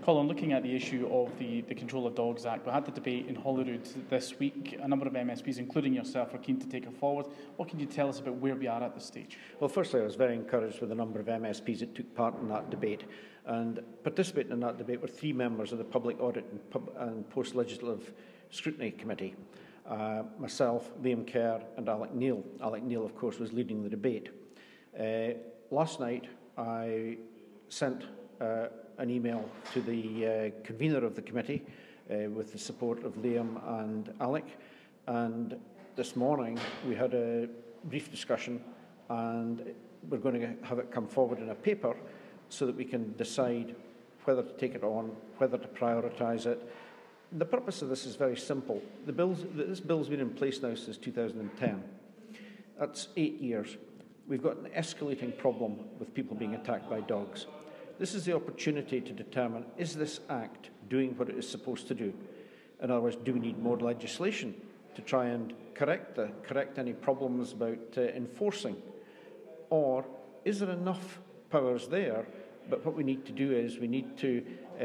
Colin, looking at the issue of the Control of Dogs Act, we had the debate in Holyrood this week. A number of MSPs, including yourself, are keen to take it forward. What can you tell us about where we are at this stage? Well, firstly, I was very encouraged with the number of MSPs that took part in that debate. And participating in that debate were 3 members of the Public Audit and Post-Legislative Scrutiny Committee. Myself, Liam Kerr and Alec Neil. Alec Neil, of course, was leading the debate. Last night, I sent an email to the convener of the committee with the support of Liam and Alec. And this morning, we had a brief discussion, and we're going to have it come forward in a paper so that we can decide whether to take it on, whether to prioritise it. The purpose of this is very simple. This bill's been in place now since 2010. That's 8 years. We've got an escalating problem with people being attacked by dogs. This is the opportunity to determine, is this Act doing what it is supposed to do? In other words, do we need more legislation to try and correct any problems about enforcing? Or is there enough powers there, but what we need to do is we need to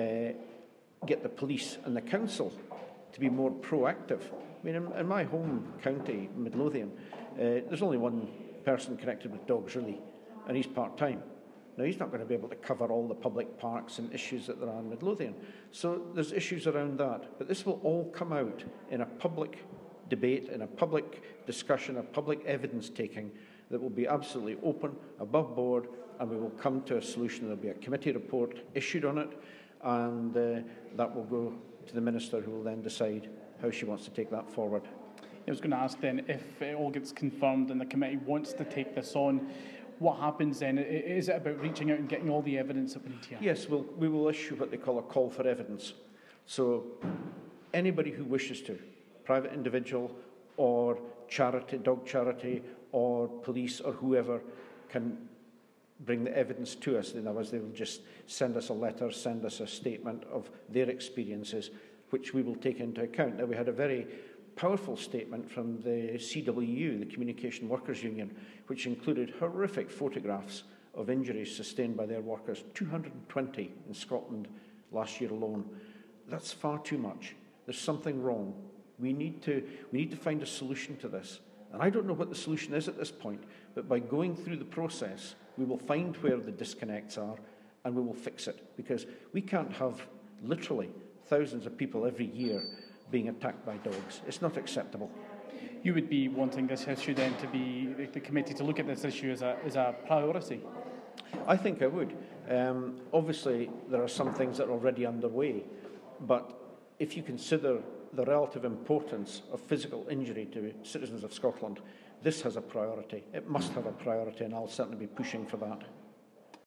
get the police and the council to be more proactive. I mean, in my home county, Midlothian, there's only one person connected with dogs, really, and he's part-time. Now, he's not going to be able to cover all the public parks and issues that there are in Midlothian. So there's issues around that. But this will all come out in a public debate, in a public discussion, a public evidence-taking that will be absolutely open, above board, and we will come to a solution. There will be a committee report issued on it, and that will go to the Minister, who will then decide how she wants to take that forward. I was going to ask then, if it all gets confirmed and the committee wants to take this on, what happens then? Is it about reaching out and getting all the evidence that we need here? Yes, we will issue what they call a call for evidence. So anybody who wishes to, private individual or charity, dog charity, or police or whoever, can bring the evidence to us. In other words, they will just send us a letter, send us a statement of their experiences, which we will take into account. Now, we had a very powerful statement from the CWU, the Communication Workers Union, which included horrific photographs of injuries sustained by their workers, 220 in Scotland last year alone. That's far too much. There's something wrong. We need to find a solution to this. And I don't know what the solution is at this point, but by going through the process, we will find where the disconnects are and we will fix it, because we can't have literally thousands of people every year being attacked by dogs. It's not acceptable. You would be wanting this issue then to be, the committee to look at this issue as a priority? I think I would. Obviously, there are some things that are already underway, but if you consider the relative importance of physical injury to citizens of Scotland, this has a priority. It must have a priority, and I'll certainly be pushing for that.